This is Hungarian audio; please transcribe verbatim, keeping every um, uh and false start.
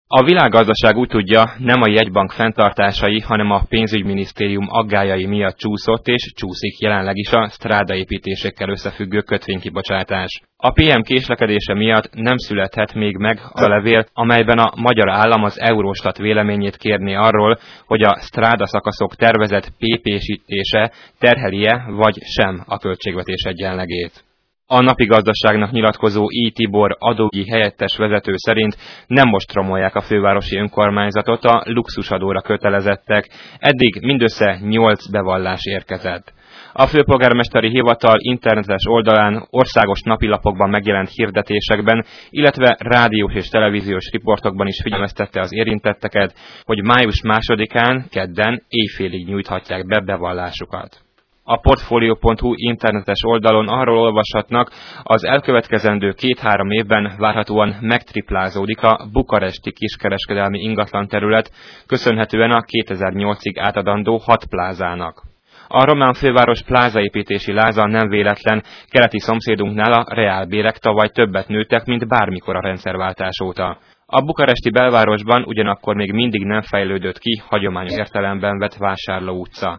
A világgazdaság úgy tudja, nem a jegybank fenntartásai, hanem a pénzügyminisztérium aggályai miatt csúszott és csúszik jelenleg is a strádaépítésekkel összefüggő kötvénykibocsátás. A pé em késlekedése miatt nem születhet még meg a levél, amelyben a magyar állam az Eurostat véleményét kérné arról, hogy a stráda szakaszok tervezett pé pé-sítése terheli-e vagy sem a költségvetés egyenlegét. A Napi Gazdaságnak nyilatkozó I. Tibor adóügyi helyettes vezető szerint nem most romolják a fővárosi önkormányzatot a luxusadóra kötelezettek, eddig mindössze nyolc bevallás érkezett. A főpolgármesteri hivatal internetes oldalán, országos napilapokban megjelent hirdetésekben, illetve rádiós és televíziós riportokban is figyelmeztette az érintetteket, hogy május másodikán, kedden éjfélig nyújthatják be bevallásukat. A portfolio pont hu internetes oldalon arról olvashatnak, az elkövetkezendő két-három évben várhatóan megtriplázódik a bukaresti kiskereskedelmi ingatlan terület, köszönhetően a kétezer-nyolcig átadandó hat plázának. A román főváros plázaépítési láza nem véletlen, keleti szomszédunknál a reálbérek tavaly többet nőttek, mint bármikor a rendszerváltás óta. A bukaresti belvárosban ugyanakkor még mindig nem fejlődött ki hagyományos értelemben vett vásárló utca.